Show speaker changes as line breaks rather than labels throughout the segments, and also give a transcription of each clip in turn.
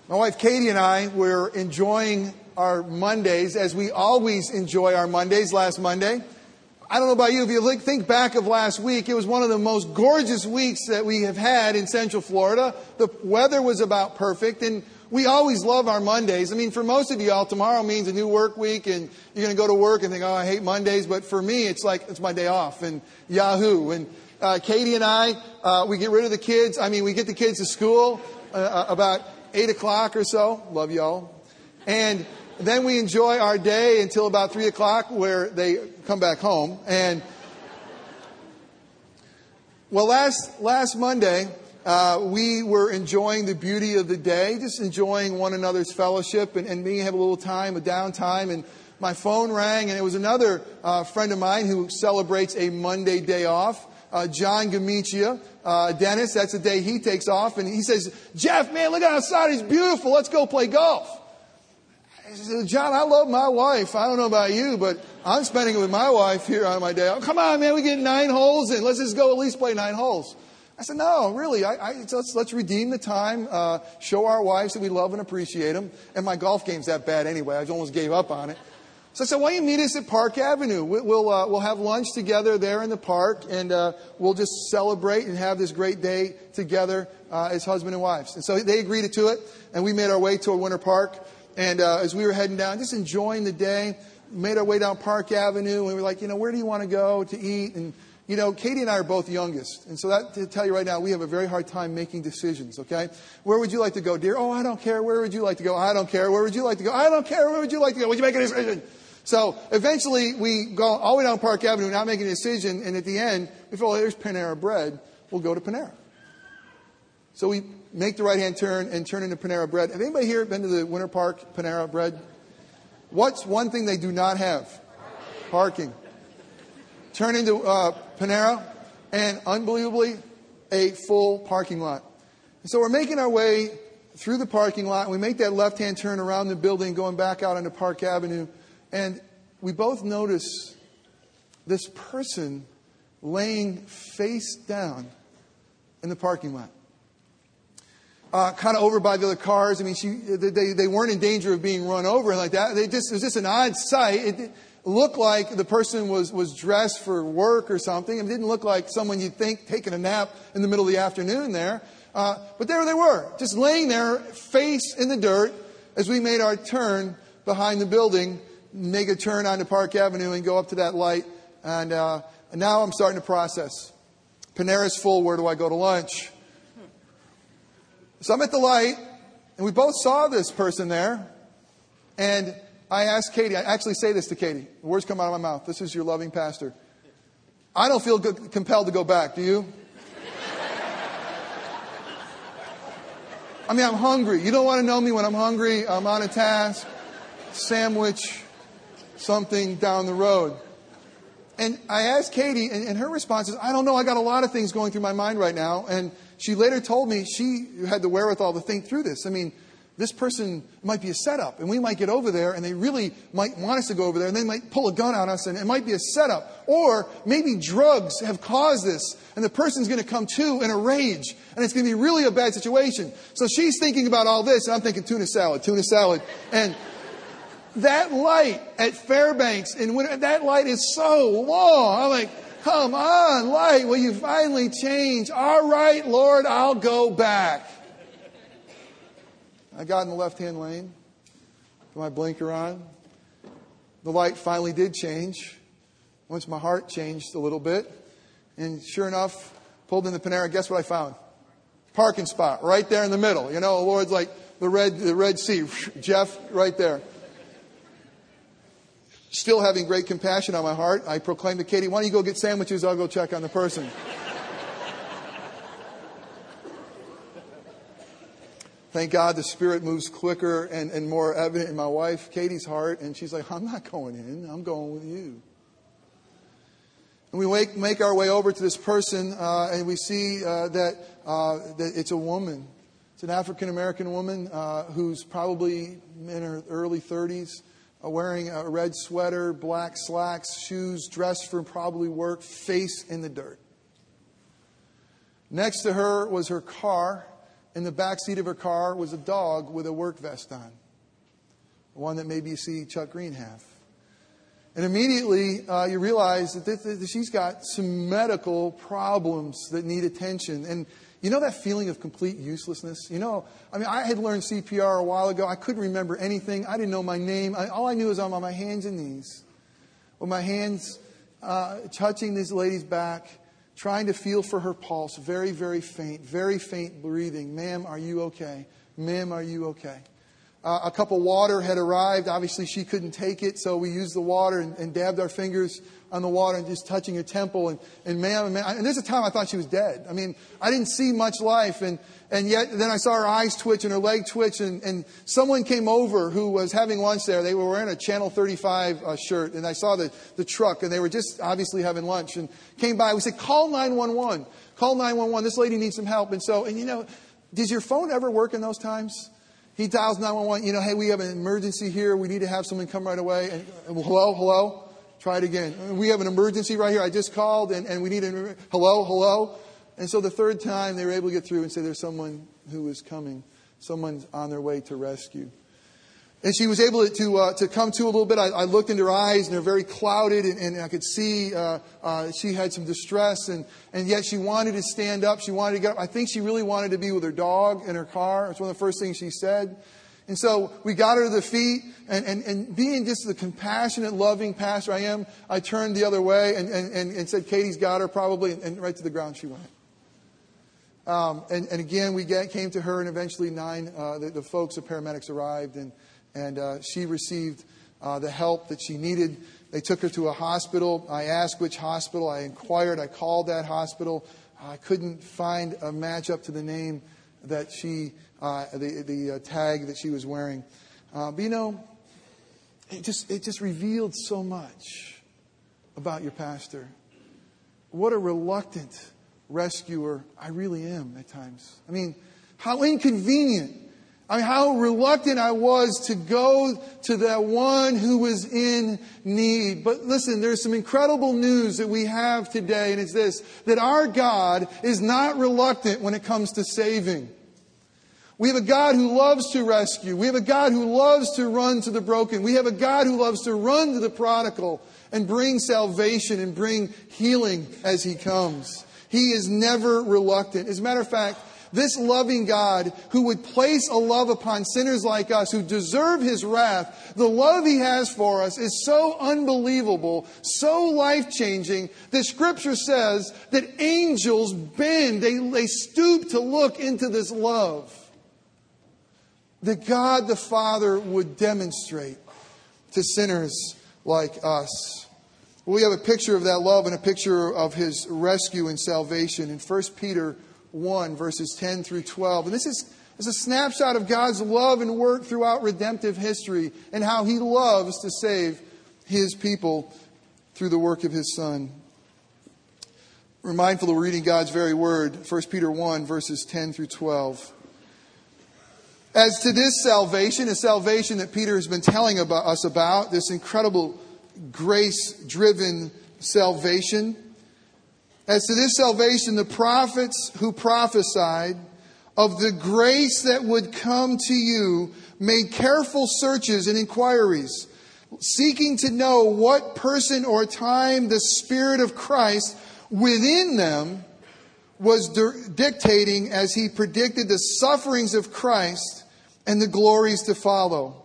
My wife Katie and I were enjoying our Mondays as we always enjoy our Mondays last Monday. I don't know about you, if you think back of last week, it was one of the most gorgeous weeks that we have had in Central Florida. The weather was about perfect, and we always love our Mondays. I mean, for most of y'all, tomorrow means a new work week, and you're going to go to work and think, oh, I hate Mondays. But for me, it's like, it's my day off, and yahoo. And Katie and I, we get rid of the kids. I mean, we get the kids to school about 8 o'clock or so. Love y'all. And then we enjoy our day until about 3 o'clock where they come back home. And well, last Monday, we were enjoying the beauty of the day, just enjoying one another's fellowship and me have a little time, a downtime. And my phone rang, and it was another friend of mine who celebrates a Monday day off. John Gamicia, Dennis, that's the day he takes off. And he says, Jeff, man, look outside. It's beautiful. Let's go play golf. I said, John, I love my wife. I don't know about you, but I'm spending it with my wife here on my day off. Come on, man, we get 9 holes in. Let's just go at least play 9 holes. I said, no, really, let's redeem the time, show our wives that we love and appreciate them. And my golf game's that bad anyway. I almost gave up on it. So I said, why don't you meet us at Park Avenue? We'll have lunch together there in the park, and we'll just celebrate and have this great day together as husband and wives. And so they agreed to it, and we made our way toward Winter Park. And as we were heading down, just enjoying the day, made our way down Park Avenue, and we were like, where do you want to go to eat? And Katie and I are both youngest. And so that, to tell you right now, we have a very hard time making decisions, okay? Where would you like to go, dear? Oh, I don't care. Where would you like to go? I don't care. Where would you like to go? I don't care. Where would you like to go? Would you make a decision? So eventually we go all the way down Park Avenue, not making a decision. And at the end, we thought, there's Panera Bread. We'll go to Panera. So we make the right-hand turn and turn into Panera Bread. Have anybody here been to the Winter Park Panera Bread? What's one thing they do not have? Parking. Turn into Panera, and unbelievably, a full parking lot. And so we're making our way through the parking lot, and we make that left-hand turn around the building, going back out onto Park Avenue, and we both notice this person laying face down in the parking lot. Kind of over by the other cars. I mean, they weren't in danger of being run over like that. It was just an odd sight. It looked like the person was dressed for work or something. It didn't look like someone you'd think taking a nap in the middle of the afternoon there. But there they were, just laying there, face in the dirt, as we made our turn behind the building, make a turn onto Park Avenue and go up to that light. And now I'm starting to process. Panera's full. Where do I go to lunch? So I'm at the light, and we both saw this person there. And I asked Katie, I actually say this to Katie. The words come out of my mouth. This is your loving pastor. I don't feel compelled to go back. Do you? I mean, I'm hungry. You don't want to know me when I'm hungry. I'm on a task. Sandwich, something down the road. And I asked Katie, and her response is, I don't know. I got a lot of things going through my mind right now. And she later told me she had the wherewithal to think through this. I mean, this person might be a setup, and we might get over there, and they really might want us to go over there, and they might pull a gun on us, and it might be a setup. Or maybe drugs have caused this, and the person's going to come to in a rage, and it's going to be really a bad situation. So she's thinking about all this, and I'm thinking tuna salad. And that light at Fairbanks, that light is so long. I'm like, come on, light, will you finally change? All right, Lord, I'll go back. I got in the left-hand lane, put my blinker on. The light finally did change. Once my heart changed a little bit. And sure enough, pulled in the Panera. Guess what I found? Parking spot right there in the middle. The Lord's like the Red Sea. Jeff, right there. Still having great compassion on my heart, I proclaimed to Katie, why don't you go get sandwiches? I'll go check on the person. Thank God the Spirit moves quicker and more evident in my wife, Katie's heart. And she's like, I'm not going in. I'm going with you. And we make our way over to this person, and we see that it's a woman. It's an African-American woman who's probably in her early 30s, wearing a red sweater, black slacks, shoes, dressed for probably work, face in the dirt. Next to her was her car. In the back seat of her car was a dog with a work vest on. One that maybe you see Chuck Green have. And immediately you realize that she's got some medical problems that need attention. And you know that feeling of complete uselessness? I had learned CPR a while ago. I couldn't remember anything. I didn't know my name. All I knew was I'm on my hands and knees. With my hands touching this lady's back, trying to feel for her pulse. Very, very faint breathing. Ma'am, are you okay? Ma'am, are you okay? A cup of water had arrived. Obviously, she couldn't take it, so we used the water and dabbed our fingers on the water and just touching her temple. And there's a time I thought she was dead. I didn't see much life, and yet then I saw her eyes twitch and her leg twitch, and someone came over who was having lunch there. They were wearing a Channel 35 shirt, and I saw the truck, and they were just obviously having lunch, and came by. We said, call 911. Call 911. This lady needs some help. And does your phone ever work in those times? He dials 911, hey, we have an emergency here. We need to have someone come right away. And hello? Try it again. We have an emergency right here. I just called and we need hello? And so the third time they were able to get through and say there's someone who is coming. Someone's on their way to rescue. And she was able to come to a little bit. I looked into her eyes, and they're very clouded, and I could see she had some distress, and yet she wanted to stand up. She wanted to get up. I think she really wanted to be with her dog in her car. It's one of the first things she said. And so we got her to the feet, and being just the compassionate, loving pastor I am, I turned the other way and said, Katie's got her probably, and right to the ground she went. And again, we came to her, and eventually the folks, the paramedics arrived, and she received the help that she needed. They took her to a hospital. I asked which hospital. I inquired. I called that hospital. I couldn't find a match up to the name that the tag that she was wearing. But it just revealed so much about your pastor. What a reluctant rescuer I really am at times. How inconvenient. How reluctant I was to go to that one who was in need. But listen, there's some incredible news that we have today, and it's this, that our God is not reluctant when it comes to saving. We have a God who loves to rescue. We have a God who loves to run to the broken. We have a God who loves to run to the prodigal and bring salvation and bring healing as He comes. He is never reluctant. As a matter of fact, this loving God who would place a love upon sinners like us who deserve His wrath, the love He has for us is so unbelievable, so life-changing, that Scripture says that angels bend, they stoop to look into this love that God the Father would demonstrate to sinners like us. We have a picture of that love and a picture of His rescue and salvation in 1 Peter 1, verses 10 through 12. And this is a snapshot of God's love and work throughout redemptive history and how He loves to save His people through the work of His Son. We're mindful of reading God's very word, 1 Peter 1, verses 10 through 12. As to this salvation, a salvation that Peter has been telling us about, this incredible grace-driven salvation. As to this salvation, the prophets who prophesied of the grace that would come to you made careful searches and inquiries, seeking to know what person or time the Spirit of Christ within them was dictating as He predicted the sufferings of Christ and the glories to follow.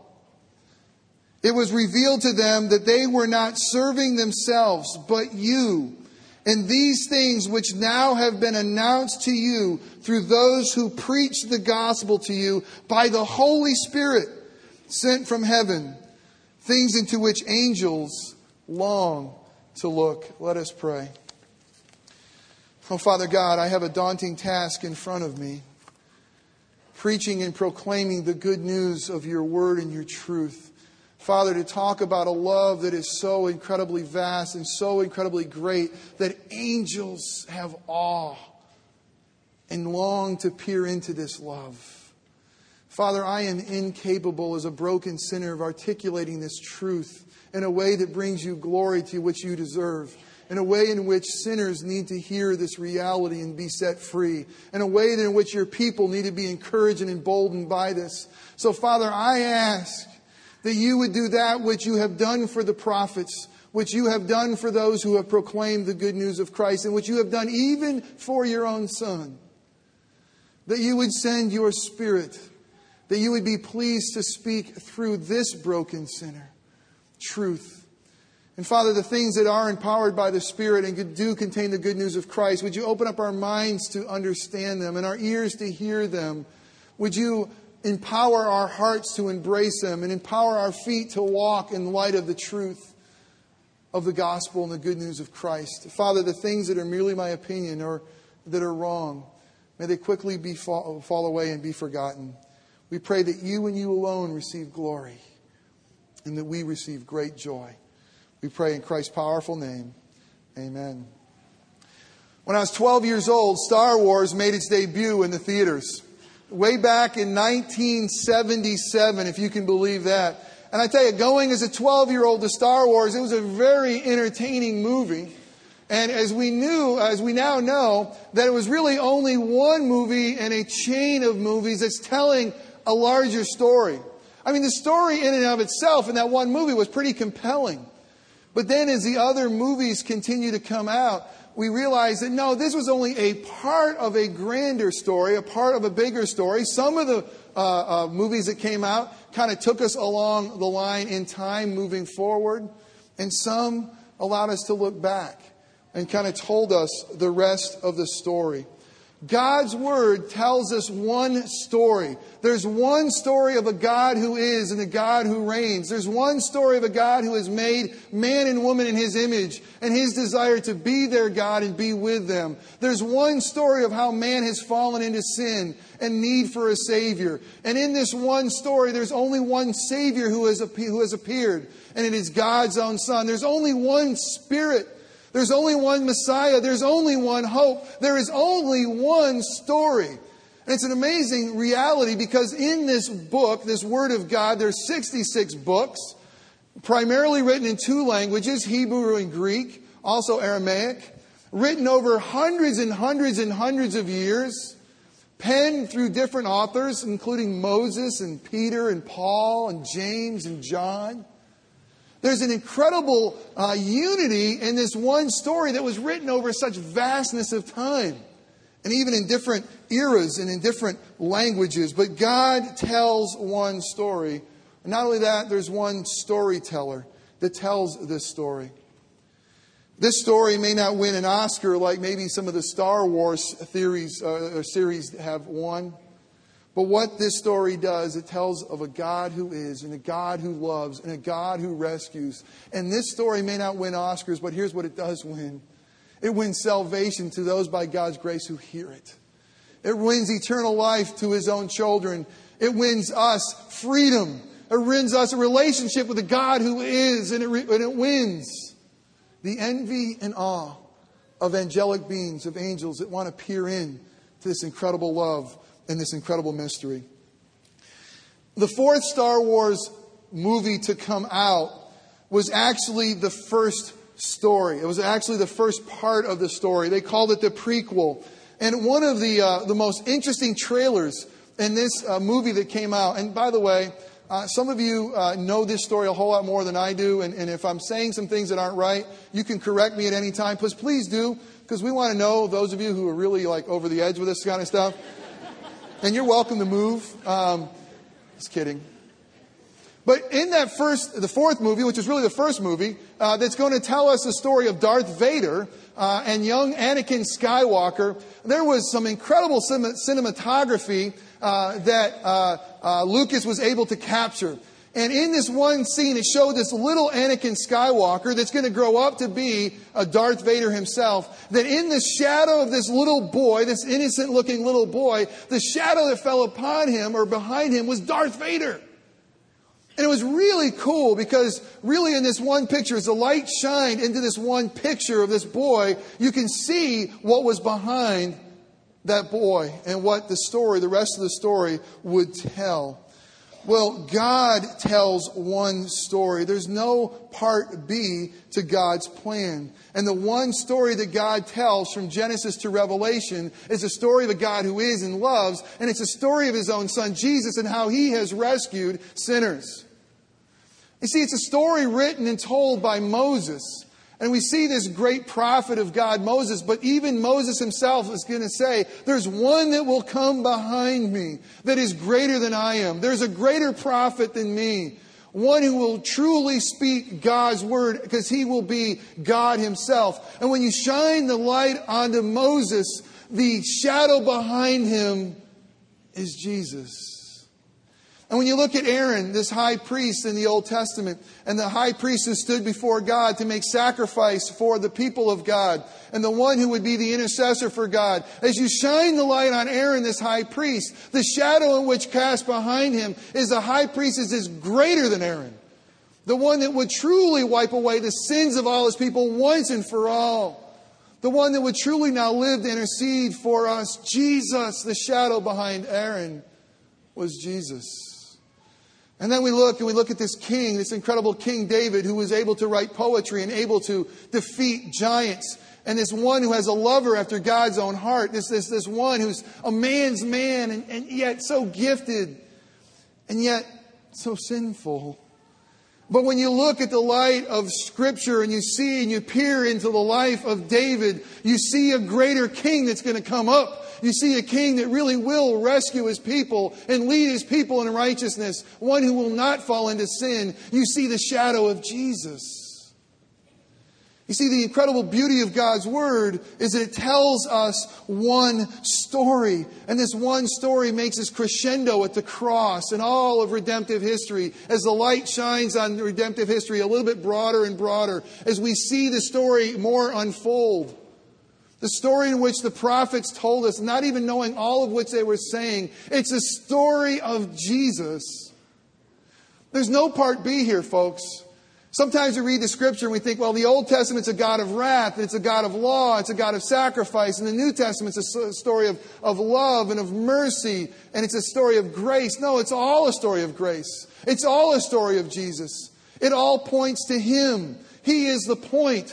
It was revealed to them that they were not serving themselves, but you, and these things which now have been announced to you through those who preach the gospel to you by the Holy Spirit sent from heaven, things into which angels long to look. Let us pray. Oh, Father God, I have a daunting task in front of me, preaching and proclaiming the good news of your word and your truth. Father, to talk about a love that is so incredibly vast and so incredibly great that angels have awe and long to peer into this love. Father, I am incapable as a broken sinner of articulating this truth in a way that brings you glory to which you deserve. in a way in which sinners need to hear this reality and be set free, in a way in which your people need to be encouraged and emboldened by this. So, Father, I ask that you would do that which you have done for the prophets, which you have done for those who have proclaimed the good news of Christ, and which you have done even for your own Son. That you would send your Spirit, that you would be pleased to speak through this broken sinner truth. And Father, the things that are empowered by the Spirit and do contain the good news of Christ, would you open up our minds to understand them and our ears to hear them? Would you empower our hearts to embrace them and empower our feet to walk in light of the truth of the gospel and the good news of Christ? Father, the things that are merely my opinion or that are wrong, may they quickly fall away and be forgotten. We pray that you and you alone receive glory and that we receive great joy. We pray in Christ's powerful name. Amen. When I was 12 years old, Star Wars made its debut in the theaters. Way back in 1977, if you can believe that. And I tell you, going as a 12-year-old to Star Wars, it was a very entertaining movie. And as we now know, that it was really only one movie in a chain of movies that's telling a larger story. I mean, the story in and of itself in that one movie was pretty compelling. But then as the other movies continue to come out, we realize that no, this was only a part of a grander story, a part of a bigger story. Some of the movies that came out kind of took us along the line in time moving forward. And some allowed us to look back and kind of told us the rest of the story. God's Word tells us one story. There's one story of a God who is and a God who reigns. There's one story of a God who has made man and woman in His image and His desire to be their God and be with them. There's one story of how man has fallen into sin and need for a Savior. And in this one story, there's only one Savior who has appeared, and it is God's own Son. There's only one Spirit. There's only one Messiah. There's only one hope. There is only one story. And it's an amazing reality because in this book, this Word of God, there's 66 books, primarily written in two languages, Hebrew and Greek, also Aramaic, written over hundreds and hundreds and hundreds of years, penned through different authors, including Moses and Peter and Paul and James and John. There's an incredible unity in this one story that was written over such vastness of time. And even in different eras and in different languages. But God tells one story. And not only that, there's one storyteller that tells this story. This story may not win an Oscar like maybe some of the Star Wars theories or series have won. But what this story does, it tells of a God who is, and a God who loves, and a God who rescues. And this story may not win Oscars, but here's what it does win. It wins salvation to those by God's grace who hear it. It wins eternal life to His own children. It wins us freedom. It wins us a relationship with a God who is, and it wins the envy and awe of angelic beings, of angels that want to peer in to this incredible love and this incredible mystery. The fourth Star Wars movie to come out was actually the first story. It was actually the first part of the story. They called it the prequel. And one of the most interesting trailers in this movie that came out, and by the way, some of you know this story a whole lot more than I do, and if I'm saying some things that aren't right, you can correct me at any time. Please do, because we want to know those of you who are really like over the edge with this kind of stuff. And you're welcome to move. Just kidding. But in the fourth movie, which is really the first movie, that's going to tell us the story of Darth Vader and young Anakin Skywalker, there was some incredible cinematography that Lucas was able to capture. And in this one scene, it showed this little Anakin Skywalker that's going to grow up to be a Darth Vader himself. That in the shadow of this little boy, this innocent-looking little boy, the shadow that fell upon him or behind him was Darth Vader. And it was really cool because really in this one picture, as the light shined into this one picture of this boy, you can see what was behind that boy and what the rest of the story would tell. Well, God tells one story. There's no part B to God's plan. And the one story that God tells from Genesis to Revelation is a story of a God who is and loves, and it's a story of His own Son, Jesus, and how He has rescued sinners. You see, it's a story written and told by Moses. And we see this great prophet of God, Moses, but even Moses himself is going to say, there's one that will come behind me that is greater than I am. There's a greater prophet than me. One who will truly speak God's word because he will be God himself. And when you shine the light onto Moses, the shadow behind him is Jesus. And when you look at Aaron, this high priest in the Old Testament, and the high priest who stood before God to make sacrifice for the people of God, and the one who would be the intercessor for God, as you shine the light on Aaron, this high priest, the shadow in which cast behind him is the high priest is greater than Aaron. The one that would truly wipe away the sins of all His people once and for all. The one that would truly now live to intercede for us. Jesus, the shadow behind Aaron, was Jesus. And then we look at this king, this incredible King David, who was able to write poetry and able to defeat giants. And this one who has a lover after God's own heart. This one who's a man's man and yet so gifted and yet so sinful. But when you look at the light of Scripture and you see and you peer into the life of David, you see a greater king that's going to come up. You see a king that really will rescue his people and lead his people in righteousness. One who will not fall into sin. You see the shadow of Jesus. You see, the incredible beauty of God's Word is that it tells us one story. And this one story makes us crescendo at the cross and all of redemptive history. As the light shines on redemptive history a little bit broader and broader. As we see the story more unfold. The story in which the prophets told us, not even knowing all of which they were saying, it's a story of Jesus. There's no part B here, folks. Sometimes we read the Scripture and we think, well, the Old Testament's a God of wrath, and it's a God of law, it's a God of sacrifice, and the New Testament's a story of love and of mercy, and it's a story of grace. No, it's all a story of grace. It's all a story of Jesus. It all points to Him. He is the point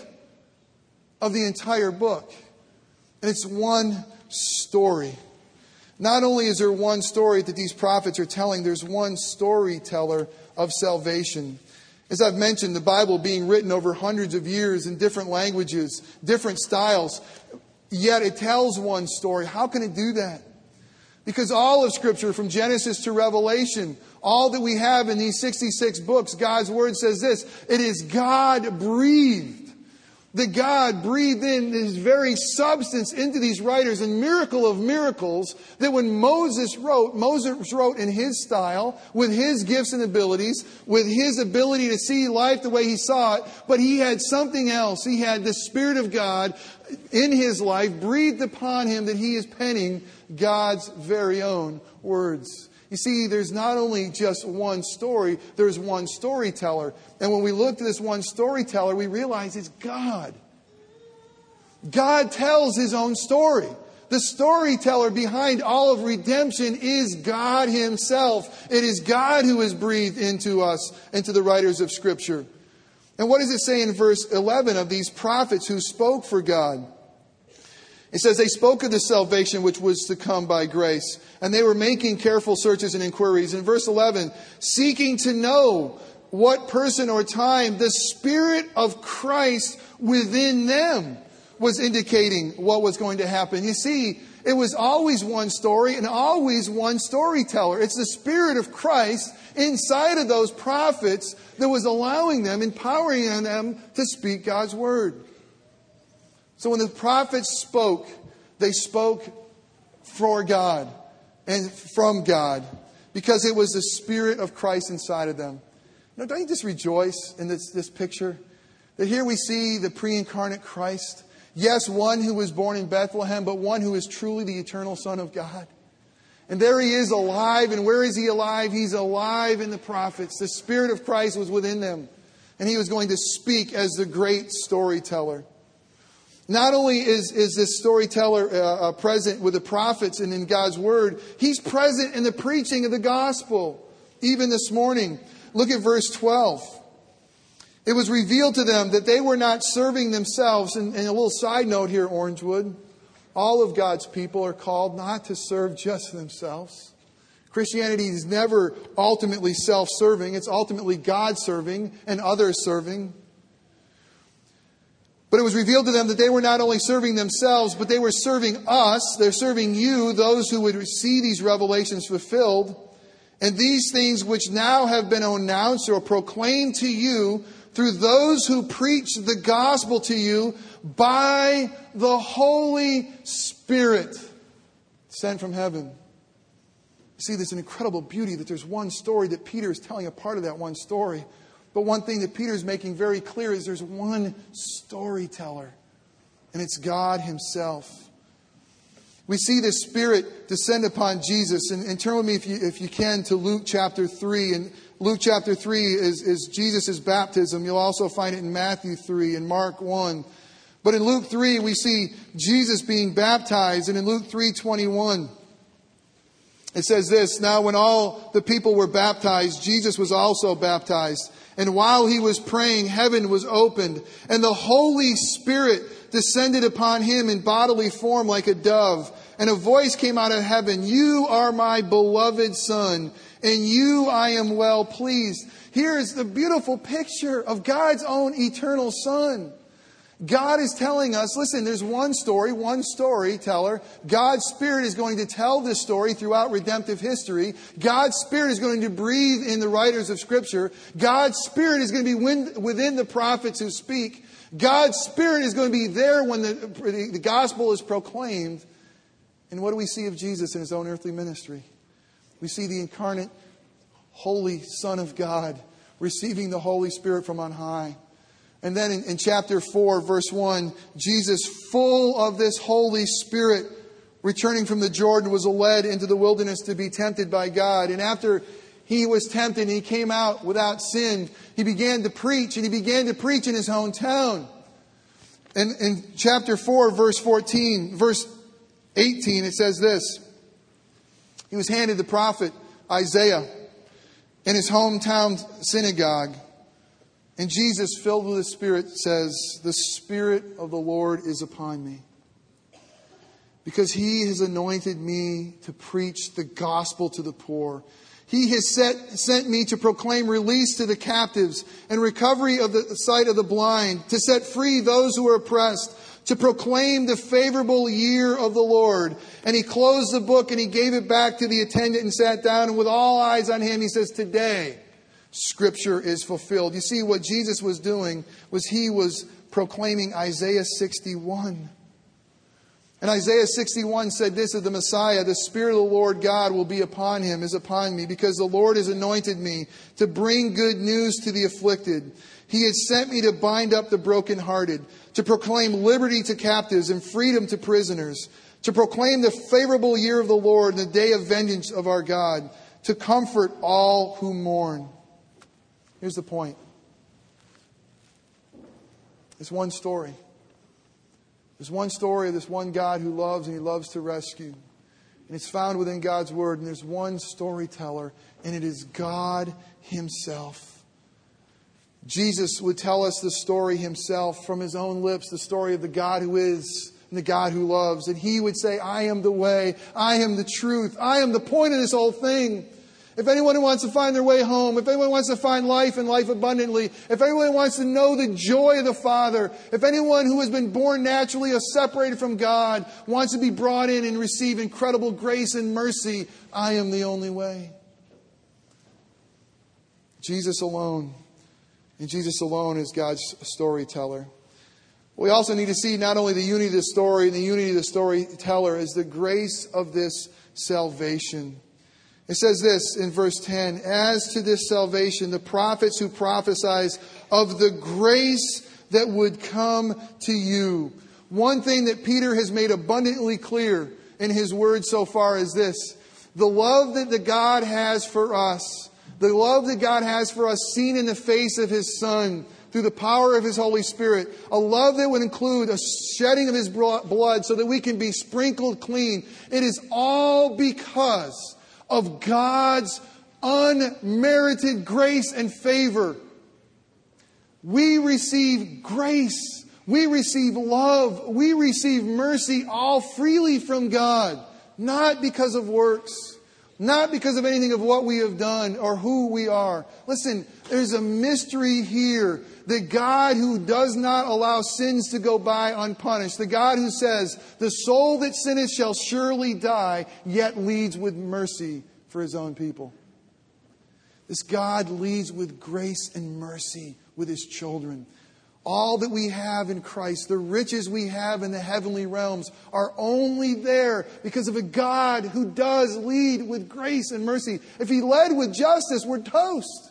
of the entire book. And it's one story. Not only is there one story that these prophets are telling, there's one storyteller of salvation. As I've mentioned, the Bible being written over hundreds of years in different languages, different styles, yet it tells one story. How can it do that? Because all of Scripture, from Genesis to Revelation, all that we have in these 66 books, God's Word says this, it is God-breathed. That God breathed in His very substance into these writers, and miracle of miracles, that when Moses wrote in his style, with his gifts and abilities, with his ability to see life the way he saw it, but he had something else. He had the Spirit of God in his life, breathed upon him, that he is penning God's very own words. You see, there's not only just one story, there's one storyteller. And when we look to this one storyteller, we realize it's God. God tells His own story. The storyteller behind all of redemption is God Himself. It is God who has breathed into us, into the writers of Scripture. And what does it say in verse 11 of these prophets who spoke for God? It says they spoke of the salvation which was to come by grace. And they were making careful searches and inquiries. In verse 11, seeking to know what person or time the Spirit of Christ within them was indicating what was going to happen. You see, it was always one story and always one storyteller. It's the Spirit of Christ inside of those prophets that was allowing them, empowering them to speak God's Word. So when the prophets spoke, they spoke for God and from God because it was the Spirit of Christ inside of them. Now, don't you just rejoice in this picture? That here we see the pre-incarnate Christ. Yes, one who was born in Bethlehem, but one who is truly the eternal Son of God. And there He is alive. And where is He alive? He's alive in the prophets. The Spirit of Christ was within them. And He was going to speak as the great storyteller. Not only is this storyteller present with the prophets and in God's Word, He's present in the preaching of the gospel. even this morning. Look at verse 12. It was revealed to them that they were not serving themselves. And a little side note here, Orangewood. All of God's people are called not to serve just themselves. Christianity is never ultimately self-serving. It's ultimately God-serving and others serving. But it was revealed to them that they were not only serving themselves, but they were serving us. They're serving you, those who would see these revelations fulfilled. And these things which now have been announced or proclaimed to you through those who preach the gospel to you by the Holy Spirit sent from heaven. See, there's an incredible beauty that there's one story that Peter is telling a part of that one story. But one thing that Peter is making very clear is there's one storyteller, and it's God Himself. We see the Spirit descend upon Jesus. And turn with me, if you can, to Luke chapter 3. And Luke chapter 3 is Jesus' baptism. You'll also find it in Matthew 3 and Mark 1. But in Luke 3, we see Jesus being baptized. And in Luke 3:21, it says this, "Now when all the people were baptized, Jesus was also baptized. And while He was praying, heaven was opened, and the Holy Spirit descended upon Him in bodily form like a dove. And a voice came out of heaven, 'You are my beloved Son, in you I am well pleased.'" Here is the beautiful picture of God's own eternal Son. God is telling us, listen, there's one storyteller. God's Spirit is going to tell this story throughout redemptive history. God's Spirit is going to breathe in the writers of Scripture. God's Spirit is going to be within the prophets who speak. God's Spirit is going to be there when the gospel is proclaimed. And what do we see of Jesus in His own earthly ministry? We see the incarnate, holy Son of God receiving the Holy Spirit from on high. And then in chapter 4, verse 1, Jesus, full of this Holy Spirit, returning from the Jordan, was led into the wilderness to be tempted by God. And after He was tempted and He came out without sin, He began to preach, and He began to preach in His hometown. And in chapter 4, verse 18, it says this. He was handed the prophet Isaiah in his hometown synagogue. And Jesus, filled with the Spirit, says, "The Spirit of the Lord is upon me, because He has anointed me to preach the gospel to the poor. He has sent me to proclaim release to the captives and recovery of the sight of the blind, to set free those who are oppressed, to proclaim the favorable year of the Lord." And He closed the book and He gave it back to the attendant and sat down. And with all eyes on Him, He says, "Today, Scripture is fulfilled." You see, what Jesus was doing was He was proclaiming Isaiah 61. And Isaiah 61 said this of the Messiah, "The Spirit of the Lord God will be upon Him, is upon me, because the Lord has anointed me to bring good news to the afflicted. He has sent me to bind up the brokenhearted, to proclaim liberty to captives and freedom to prisoners, to proclaim the favorable year of the Lord and the day of vengeance of our God, to comfort all who mourn." Here's the point. There's one story. There's one story of this one God who loves, and He loves to rescue. And it's found within God's Word. And there's one storyteller, and it is God Himself. Jesus would tell us the story Himself from His own lips, the story of the God who is and the God who loves. And He would say, "I am the way, I am the truth, I am the point of this whole thing. If anyone wants to find their way home, if anyone wants to find life and life abundantly, if anyone wants to know the joy of the Father, if anyone who has been born naturally or separated from God wants to be brought in and receive incredible grace and mercy, I am the only way." Jesus alone. And Jesus alone is God's storyteller. We also need to see not only the unity of the story and the unity of the storyteller is the grace of this salvation. It says this in verse 10, "As to this salvation, the prophets who prophesied of the grace that would come to you." One thing that Peter has made abundantly clear in his words so far is this: the love that the God has for us, the love that God has for us seen in the face of His Son through the power of His Holy Spirit, a love that would include a shedding of His blood so that we can be sprinkled clean. It is all because of God's unmerited grace and favor. We receive grace. We receive love. We receive mercy all freely from God. Not because of works. Not because of anything of what we have done or who we are. Listen, there's a mystery here. The God who does not allow sins to go by unpunished. The God who says, the soul that sinneth shall surely die, yet leads with mercy for His own people. This God leads with grace and mercy with His children. All that we have in Christ, the riches we have in the heavenly realms, are only there because of a God who does lead with grace and mercy. If He led with justice, we're toast.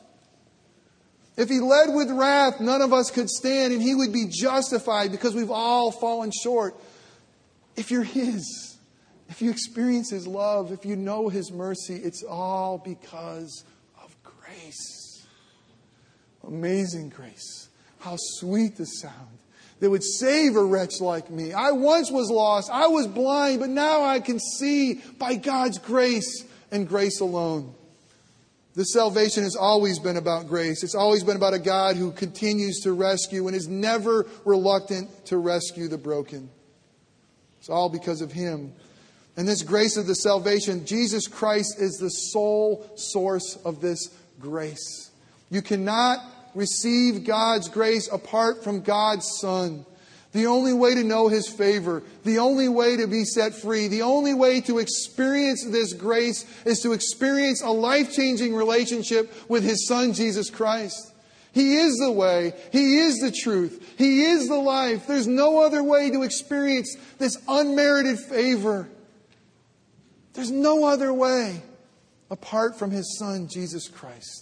If He led with wrath, none of us could stand, and He would be justified because we've all fallen short. If you're His, if you experience His love, if you know His mercy, it's all because of grace. Amazing grace. How sweet the sound that would save a wretch like me. I once was lost. I was blind, but now I can see by God's grace and grace alone. This salvation has always been about grace. It's always been about a God who continues to rescue and is never reluctant to rescue the broken. It's all because of Him. And this grace of the salvation, Jesus Christ is the sole source of this grace. You cannot receive God's grace apart from God's Son. The only way to know His favor, the only way to be set free, the only way to experience this grace is to experience a life-changing relationship with His Son, Jesus Christ. He is the way. He is the truth. He is the life. There's no other way to experience this unmerited favor. There's no other way apart from His Son, Jesus Christ.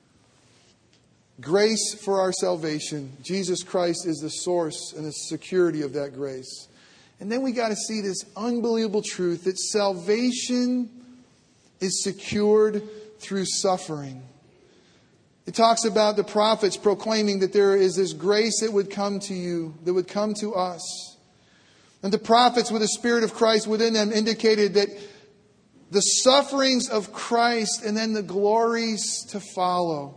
Grace for our salvation. Jesus Christ is the source and the security of that grace. And then we got to see this unbelievable truth that salvation is secured through suffering. It talks about the prophets proclaiming that there is this grace that would come to you, that would come to us. And the prophets with the Spirit of Christ within them indicated that the sufferings of Christ and then the glories to follow.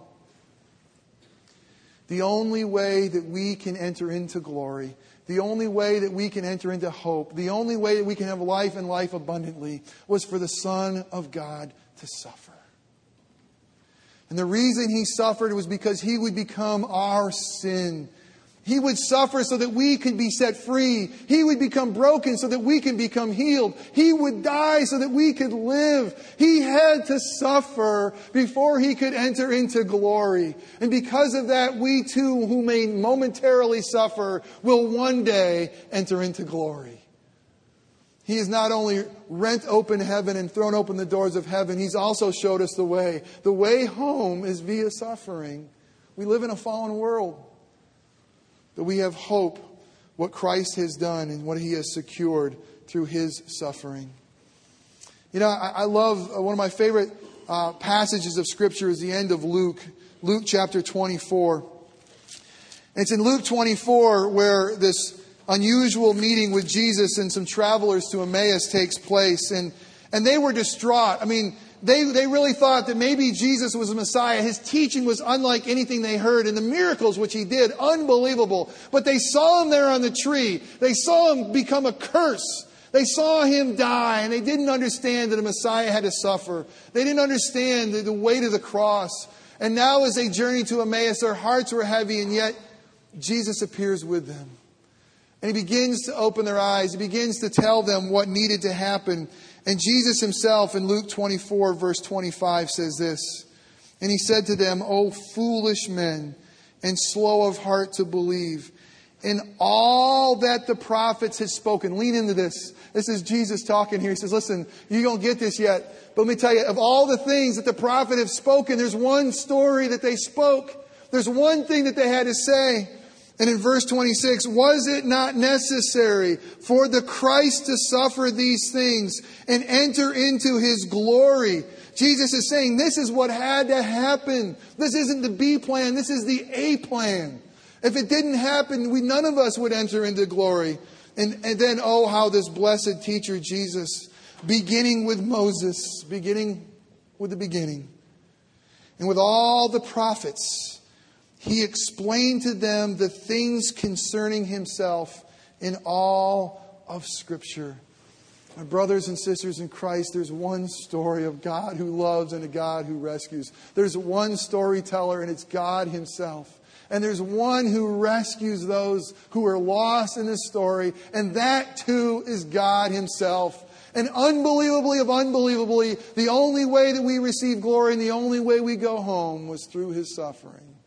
The only way that we can enter into glory, the only way that we can enter into hope, the only way that we can have life and life abundantly was for the Son of God to suffer. And the reason He suffered was because He would become our sin. He would suffer so that we could be set free. He would become broken so that we can become healed. He would die so that we could live. He had to suffer before He could enter into glory. And because of that, we too, who may momentarily suffer, will one day enter into glory. He has not only rent open heaven and thrown open the doors of heaven, He's also showed us the way. The way home is via suffering. We live in a fallen world. But we have hope, what Christ has done and what He has secured through His suffering. You know, I love one of my favorite passages of Scripture is the end of Luke chapter 24. And it's in Luke 24 where this unusual meeting with Jesus and some travelers to Emmaus takes place. And they were distraught. I mean, they really thought that maybe Jesus was the Messiah. His teaching was unlike anything they heard. And the miracles which He did, unbelievable. But they saw Him there on the tree. They saw Him become a curse. They saw Him die. And they didn't understand that a Messiah had to suffer. They didn't understand the weight of the cross. And now as they journeyed to Emmaus, their hearts were heavy. And yet Jesus appears with them. And He begins to open their eyes. He begins to tell them what needed to happen. And Jesus Himself in Luke 24 verse 25 says this. And He said to them, O foolish men, and slow of heart to believe in all that the prophets had spoken. Lean into this. This is Jesus talking here. He says, listen, you don't get this yet. But let me tell you, of all the things that the prophet have spoken, there's one story that they spoke. There's one thing that they had to say. And in verse 26, was it not necessary for the Christ to suffer these things and enter into His glory? Jesus is saying this is what had to happen. This isn't the B plan. This is the A plan. If it didn't happen, none of us would enter into glory. And then, oh, how this blessed teacher Jesus, beginning with Moses, beginning with the beginning, And with all the prophets, he explained to them the things concerning himself in all of Scripture. My brothers and sisters in Christ, there's one story of God who loves and a God who rescues. There's one storyteller, and it's God himself. And there's one who rescues those who are lost in this story, and that too is God himself. And unbelievably, the only way that we receive glory and the only way we go home was through his suffering.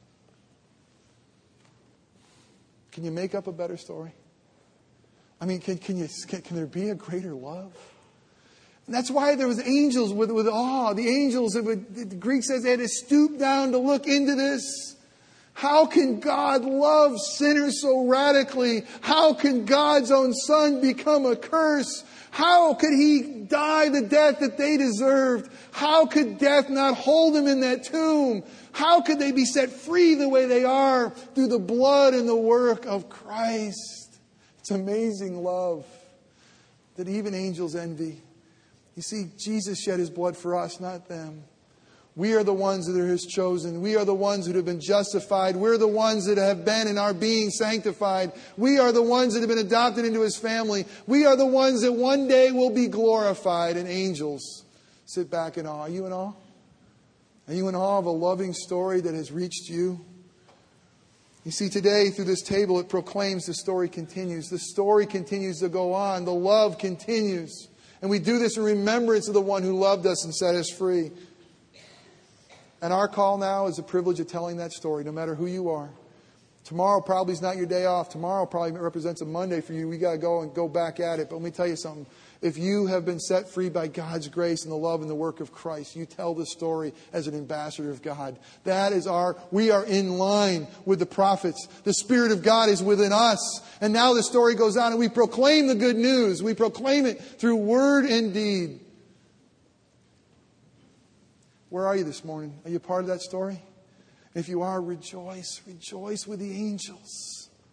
Can you make up a better story? I mean, can there be a greater love? And that's why there was angels with awe. The angels, the Greek says they had to stoop down to look into this. How can God love sinners so radically? How can God's own Son become a curse? How could he die the death that they deserved? How could death not hold him in that tomb? How could they be set free the way they are through the blood and the work of Christ? It's amazing love that even angels envy. You see, Jesus shed his blood for us, not them. We are the ones that are his chosen. We are the ones that have been justified. We're the ones that have been and are being sanctified. We are the ones that have been adopted into his family. We are the ones that one day will be glorified, and angels sit back in awe. Are you in awe? Are you in awe of a loving story that has reached you? You see, today, through this table, it proclaims the story continues. The story continues to go on. The love continues. And we do this in remembrance of the one who loved us and set us free. And our call now is the privilege of telling that story, no matter who you are. Tomorrow probably is not your day off. Tomorrow probably represents a Monday for you. We got to go back at it. But let me tell you something. If you have been set free by God's grace and the love and the work of Christ, you tell the story as an ambassador of God. We are in line with the prophets. The Spirit of God is within us. And now the story goes on and we proclaim the good news. We proclaim it through word and deed. Where are you this morning? Are you part of that story? If you are, rejoice. Rejoice with the angels.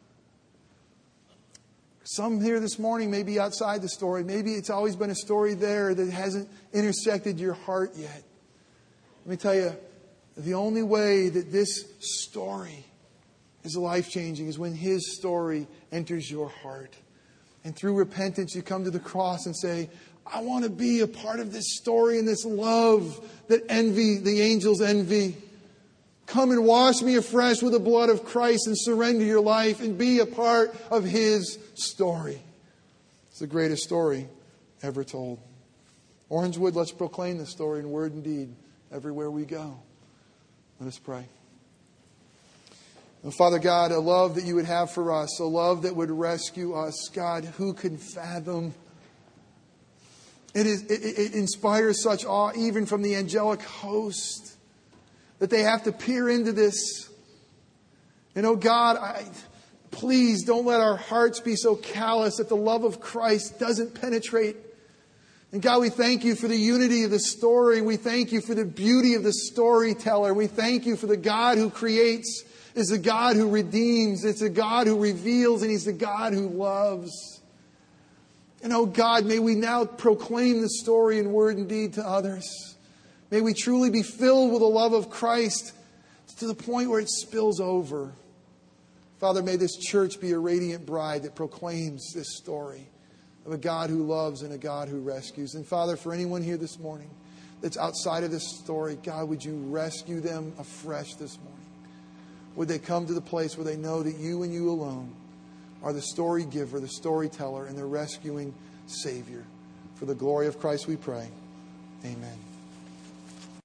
Some here this morning may be outside the story. Maybe it's always been a story there that hasn't intersected your heart yet. Let me tell you, the only way that this story is life-changing is when his story enters your heart. And through repentance, you come to the cross and say, I want to be a part of this story and this love that the angels envy. Come and wash me afresh with the blood of Christ and surrender your life and be a part of his story. It's the greatest story ever told. Orangewood, let's proclaim this story in word and deed everywhere we go. Let us pray. And Father God, a love that you would have for us, a love that would rescue us. God, who can fathom? It inspires such awe even from the angelic host that they have to peer into this. And oh God, please don't let our hearts be so callous that the love of Christ doesn't penetrate. And God, we thank you for the unity of the story. We thank you for the beauty of the storyteller. We thank you for the God who creates is the God who redeems. It's a God who reveals, and he's the God who loves. And oh God, may we now proclaim the story in word and deed to others. May we truly be filled with the love of Christ to the point where it spills over. Father, may this church be a radiant bride that proclaims this story of a God who loves and a God who rescues. And Father, for anyone here this morning that's outside of this story, God, would you rescue them afresh this morning? Would they come to the place where they know that you and you alone are the story giver, the storyteller, and the rescuing Savior? For the glory of Christ we pray. Amen.